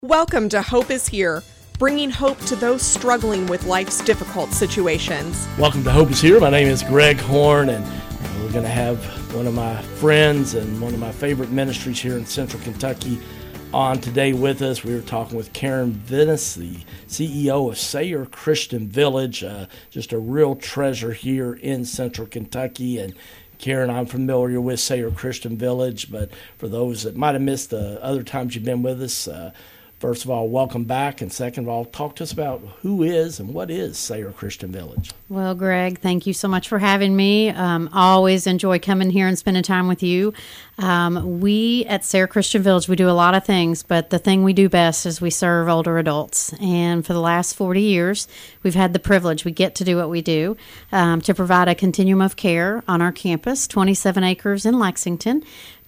Welcome to Hope is Here, bringing hope to those struggling with life's difficult situations. Welcome to Hope is Here. My name is Greg Horn, and we're going to have one of my friends and one of my favorite ministries here in Central Kentucky on today with us. We were talking with Karen Venus, the CEO of Sayre Christian Village, just a real treasure here in Central Kentucky. And Karen, I'm familiar with Sayre Christian Village, but for those that might have missed the other times you've been with us, first of all, welcome back, and second of all, talk to us about who is and what is Sayre Christian Village. Well, Greg, thank you so much for having me. I always enjoy coming here and spending time with you. We at Sayre Christian Village, we do a lot of things, but the thing we do best is we serve older adults. And for the last 40 years, we've had the privilege, we get to do what we do, to provide a continuum of care on our campus, 27 acres in Lexington,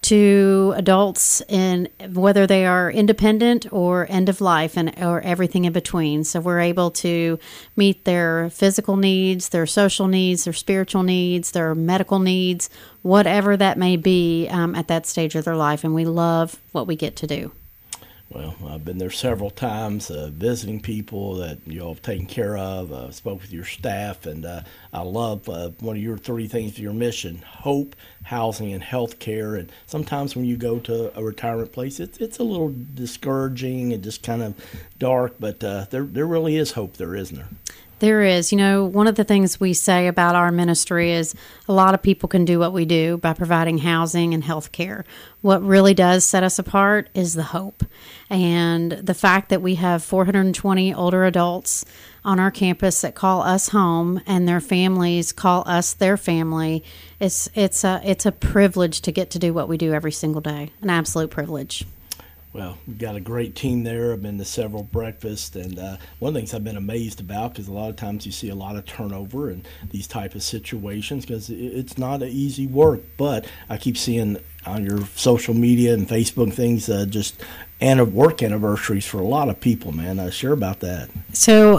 to adults in whether they are independent or end of life or everything in between. So we're able to meet their physical needs, their social needs, their spiritual needs, their medical needs, whatever that may be at that stage of their life. And we love what we get to do. Well, I've been there several times visiting people that you all have taken care of, spoke with your staff, and I love one of your three things for your mission: hope, housing, and health care. And sometimes when you go to a retirement place, it's a little discouraging and just kind of dark, but there really is hope there, isn't there? There is. You know, one of the things we say about our ministry is a lot of people can do what we do by providing housing and health care. What really does set us apart is the hope. And the fact that we have 420 older adults on our campus that call us home and their families call us their family, it's a privilege to get to do what we do every single day, an absolute privilege. Well, we've got a great team there. I've been to several breakfasts, and one of the things I've been amazed about, because a lot of times you see a lot of turnover in these type of situations, because it's not an easy work. But I keep seeing on your social media and Facebook things just work anniversaries for a lot of people, man. Share about that. So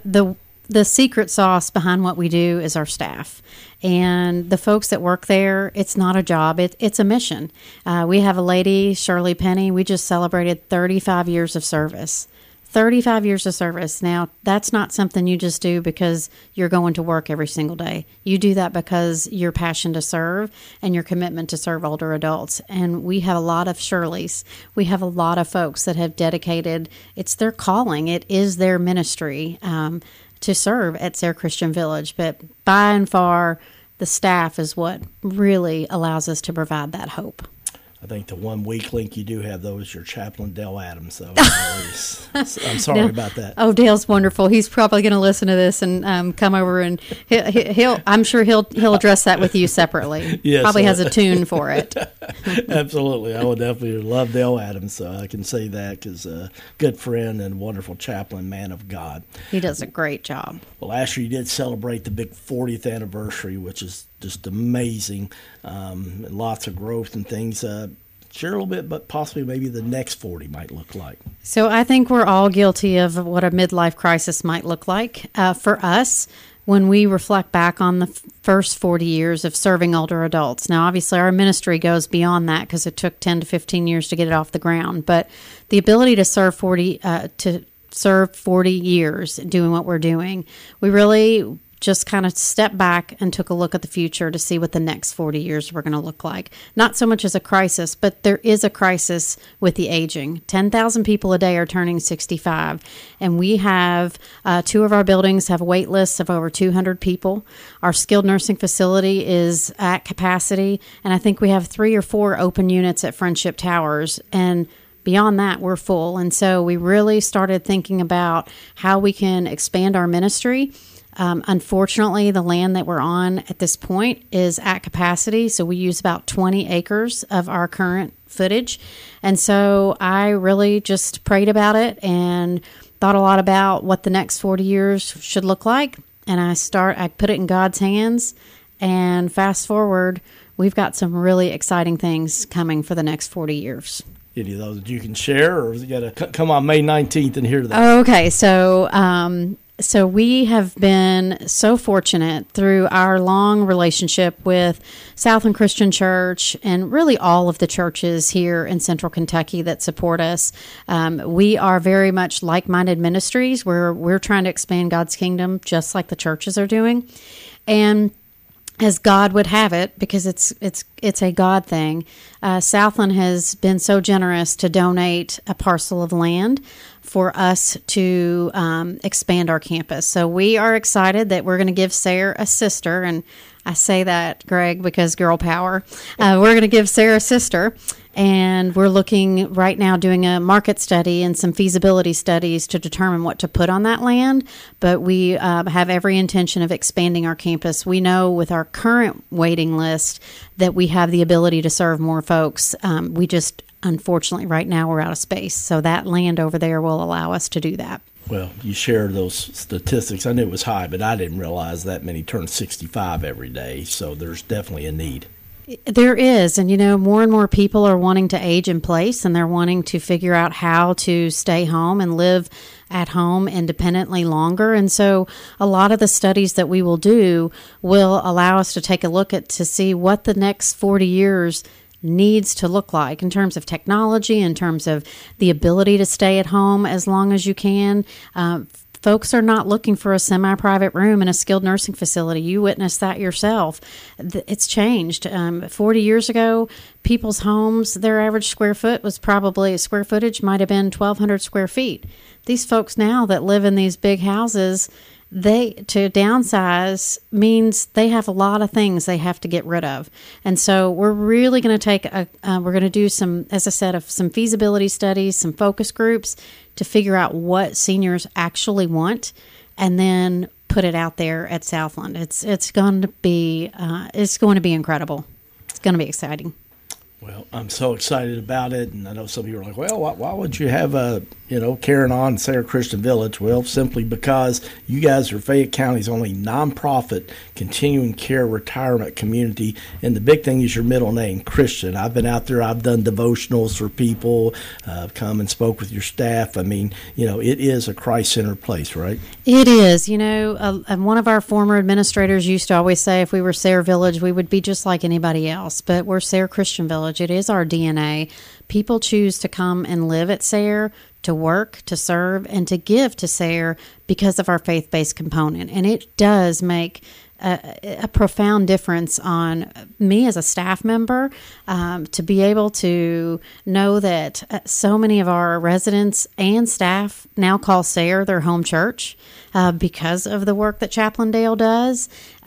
the secret sauce behind what we do is our staff. And the folks that work there, it's not a job, it's a mission. We have a lady, Shirley Penny, we just celebrated 35 years of service. 35 years of service. Now, that's not something you just do because you're going to work every single day. You do that because your passion to serve and your commitment to serve older adults. And we have a lot of Shirleys. We have a lot of folks that have dedicated, it's their calling, it is their ministry to serve at Sayre Christian Village. But by and far, the staff is what really allows us to provide that hope. I think the one weak link you do have, though, is your chaplain, Dale Adams. So I'm sorry about that. Oh, Dale's wonderful. He's probably going to listen to this and come over, and I'm sure he'll address that with you separately. Yes, probably has a tune for it. Absolutely. I would definitely love Dale Adams, so I can say that, because a good friend and wonderful chaplain, man of God. He does a great job. Well, last year you did celebrate the big 40th anniversary, which is just amazing, and lots of growth and things. Share a little bit, but possibly maybe the next 40 might look like. So I think we're all guilty of what a midlife crisis might look like. For us, when we reflect back on the first 40 years of serving older adults. Now, obviously, our ministry goes beyond that because it took 10 to 15 years to get it off the ground. But the ability to serve 40 years doing what we're doing, we really just kind of stepped back and took a look at the future to see what the next 40 years were going to look like. Not so much as a crisis, but there is a crisis with the aging. 10,000 people a day are turning 65, and we have two of our buildings have wait lists of over 200 people. Our skilled nursing facility is at capacity, and I think we have 3 or 4 open units at Friendship Towers, and beyond that, we're full. And so we really started thinking about how we can expand our ministry. Unfortunately, the land that we're on at this point is at capacity, so we use about 20 acres of our current footage. And so I really just prayed about it and thought a lot about what the next 40 years should look like. And I put it in God's hands, and fast forward, we've got some really exciting things coming for the next 40 years. Any of those that you can share, or you got to come on May 19th and hear that? Okay, so So we have been so fortunate through our long relationship with Southland Christian Church and really all of the churches here in Central Kentucky that support us. We are very much like-minded ministries where we're trying to expand God's kingdom just like the churches are doing. And as God would have it, because it's a God thing, Southland has been so generous to donate a parcel of land for us to expand our campus. So we are excited that we're going to give Sarah a sister, and I say that, Greg, because girl power. We're going to give Sarah a sister, and we're looking right now doing a market study and some feasibility studies to determine what to put on that land. But we have every intention of expanding our campus. We know with our current waiting list that we have the ability to serve more folks. We just, unfortunately, right now we're out of space. So that land over there will allow us to do that. Well, you shared those statistics. I knew it was high, but I didn't realize that many turn 65 every day. So there's definitely a need. There is. And, more and more people are wanting to age in place, and they're wanting to figure out how to stay home and live at home independently longer. And so a lot of the studies that we will do will allow us to take a look at to see what the next 40 years needs to look like in terms of technology, in terms of the ability to stay at home as long as you can. Folks are not looking for a semi-private room in a skilled nursing facility. You witnessed that yourself. It's changed. 40 years ago, people's homes, their average square footage might have been 1,200 square feet. These folks now that live in these big houses, to downsize means they have a lot of things they have to get rid of. And so we're really going to we're going to do some, as I said, some feasibility studies, some focus groups to figure out what seniors actually want, and then put it out there at Southland. It's going to be incredible. It's going to be exciting. Well, I'm so excited about it, and I know some people are like, well, why would you have Karen on Sarah Christian Village? Well, simply because you guys are Fayette County's only nonprofit continuing care retirement community, and the big thing is your middle name, Christian. I've been out there, I've done devotionals for people, come and spoke with your staff. I mean, it is a Christ-centered place, right? It is. One of our former administrators used to always say if we were Sayre Village, we would be just like anybody else, but we're Sayre Christian Village. It is our DNA. People choose to come and live at Sayre, to work, to serve, and to give to Sayre because of our faith-based component. And it does make a profound difference on me as a staff member, to be able to know that so many of our residents and staff now call Sayre their home church because of the work that Chaplain Dale does,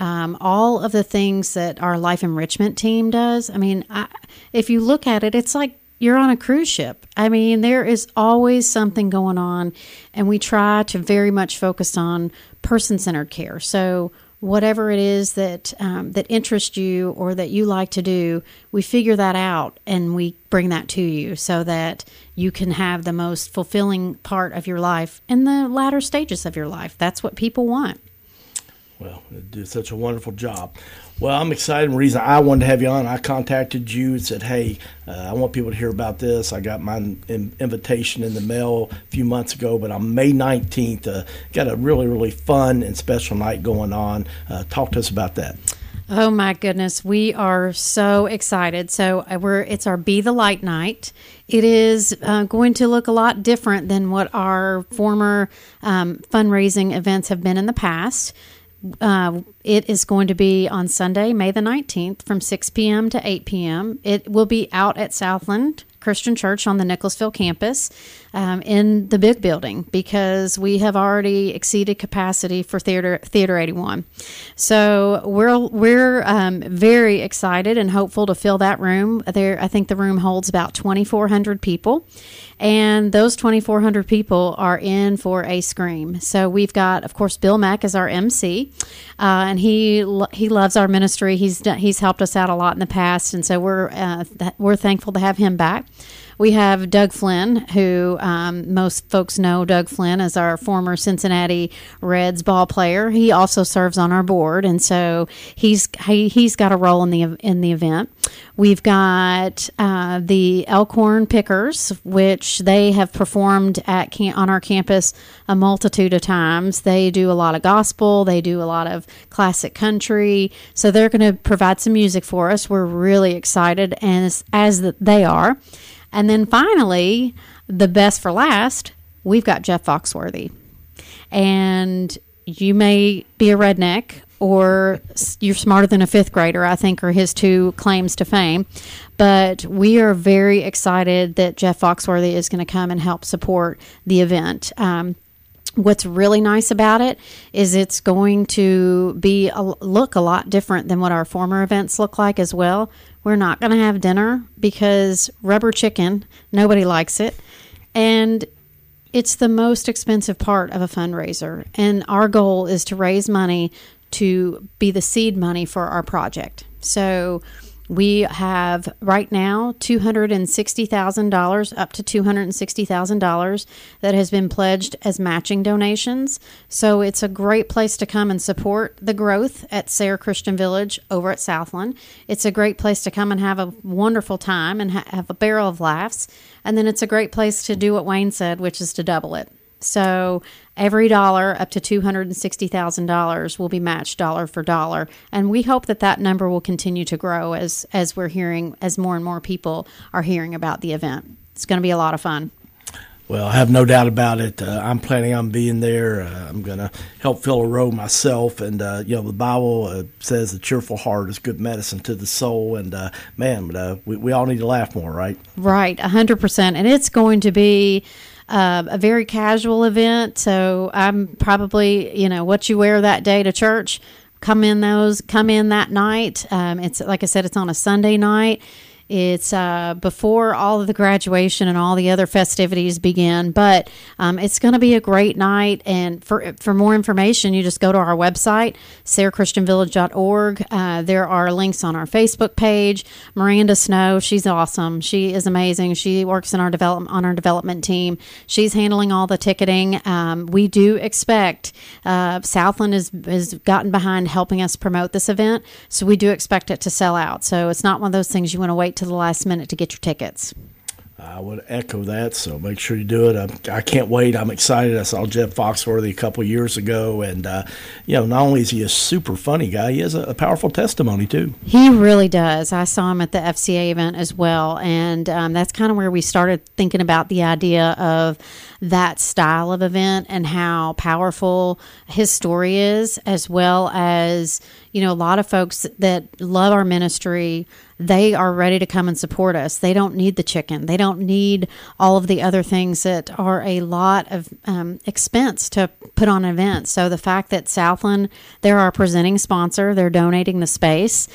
all of the things that our life enrichment team does. I mean, if you look at it, it's like you're on a cruise ship. I mean, there is always something going on, and we try to very much focus on person-centered care. So whatever it is that interests you or that you like to do, we figure that out and we bring that to you so that you can have the most fulfilling part of your life in the latter stages of your life. That's what people want. Well, you do such a wonderful job. Well, I'm excited. The reason I wanted to have you on, I contacted you and said, hey, I want people to hear about this. I got my invitation in the mail a few months ago, but on May 19th, got a really, really fun and special night going on. Talk to us about that. Oh, my goodness. We are so excited. So it's our Be the Light night. It is going to look a lot different than what our former fundraising events have been in the past. It is going to be on Sunday, May the 19th from 6 p.m. to 8 p.m. It will be out at Southland Christian Church on the Nicholasville campus in the big building because we have already exceeded capacity for Theater 81. So we're very excited and hopeful to fill that room. I think the room holds about 2,400 people. And those 2,400 people are in for a scream. So we've got, of course, Bill Mack as our MC, and he loves our ministry. He's helped us out a lot in the past, and so we're thankful to have him back. We have Doug Flynn, who most folks know Doug Flynn as our former Cincinnati Reds ball player. He also serves on our board, and so he's got a role in the event. We've got the Elkhorn Pickers, which they have performed on our campus a multitude of times. They do a lot of gospel. They do a lot of classic country. So they're going to provide some music for us. We're really excited, as they are. And then finally, the best for last, we've got Jeff Foxworthy. And you may be a redneck, or you're smarter than a fifth grader, I think, are his two claims to fame. But we are very excited that Jeff Foxworthy is going to come and help support the event. What's really nice about it is it's going to look a lot different than what our former events look like as well. We're not going to have dinner because rubber chicken, nobody likes it. And it's the most expensive part of a fundraiser. And our goal is to raise money to be the seed money for our project. So we have right now $260,000, up to $260,000 that has been pledged as matching donations. So it's a great place to come and support the growth at Sayre Christian Village over at Southland. It's a great place to come and have a wonderful time and have a barrel of laughs. And then it's a great place to do what Wayne said, which is to double it. So every dollar up to $260,000 will be matched dollar for dollar. And we hope that number will continue to grow as we're hearing, as more and more people are hearing about the event. It's going to be a lot of fun. Well, I have no doubt about it. I'm planning on being there. I'm going to help fill a row myself. And, the Bible says a cheerful heart is good medicine to the soul. And, we all need to laugh more, right? Right, 100%. And it's going to be a very casual event. So I'm probably, what you wear that day to church, come in that night. It's like I said, it's on a Sunday night. It's before all of the graduation and all the other festivities begin, but it's going to be a great night. And for more information, you just go to our website, SayreChristianVillage.org. There are links on our Facebook page. Miranda Snow, she's awesome. She is amazing. She works on our development team. She's handling all the ticketing. We do expect Southland has gotten behind helping us promote this event, so we do expect it to sell out. So it's not one of those things you want to wait to the last minute to get your tickets. I would echo that, so make sure you do it. I can't wait. I'm excited. I saw Jeff Foxworthy a couple years ago, and not only is he a super funny guy, he has a powerful testimony too. He really does. I saw him at the FCA event as well, and that's kind of where we started thinking about the idea of that style of event and how powerful his story is, as well as a lot of folks that love our ministry, they are ready to come and support us. They don't need the chicken. They don't need all of the other things that are a lot of expense to put on an event. So the fact that Southland, they're our presenting sponsor, they're donating the space,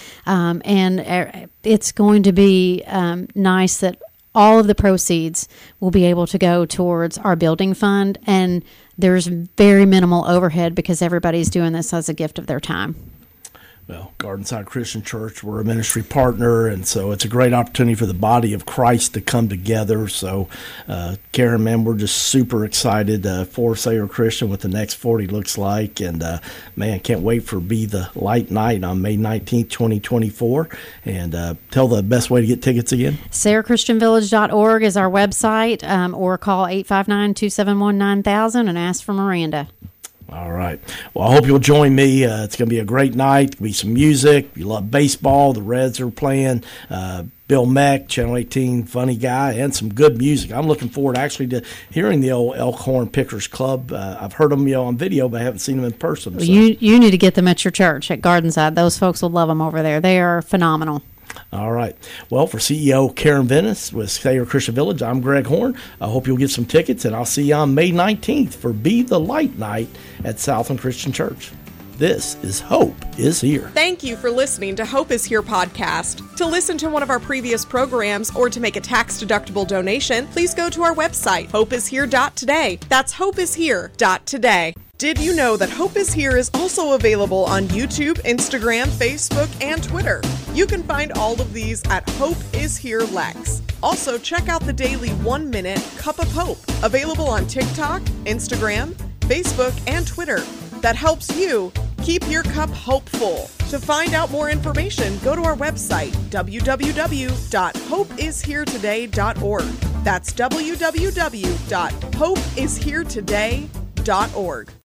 and it's going to be nice that all of the proceeds will be able to go towards our building fund, and there's very minimal overhead because everybody's doing this as a gift of their time. Well, Gardenside Christian Church, we're a ministry partner, and so it's a great opportunity for the body of Christ to come together. So, Karen, man, we're just super excited for Sayre Christian what the next 40 looks like, and can't wait for Be the Light Night on May 19th, 2024. And tell the best way to get tickets again. SayreChristianVillage.org is our website, or call 859-271-9000 and ask for Miranda. All right. Well, I hope you'll join me. It's going to be a great night. There'll be some music. If you love baseball, the Reds are playing. Bill Meck, Channel 18, funny guy, and some good music. I'm looking forward actually to hearing the old Elkhorn Pickers Club. I've heard them on video, but I haven't seen them in person. So. You need to get them at your church at Gardenside. Those folks will love them over there. They are phenomenal. All right. Well, for CEO Karen Venice with Sayre Christian Village, I'm Greg Horn. I hope you'll get some tickets, and I'll see you on May 19th for Be the Light Night at Southland Christian Church. This is Hope is Here. Thank you for listening to Hope is Here podcast. To listen to one of our previous programs or to make a tax-deductible donation, please go to our website, hopeishere.today. That's hopeishere.today. Did you know that Hope is Here is also available on YouTube, Instagram, Facebook, and Twitter? You can find all of these at Hope Is Here Lex. Also, check out the daily 1-minute Cup of Hope, available on TikTok, Instagram, Facebook, and Twitter. That helps you keep your cup hopeful. To find out more information, go to our website, www.hopeisheretoday.org. That's www.hopeisheretoday.org.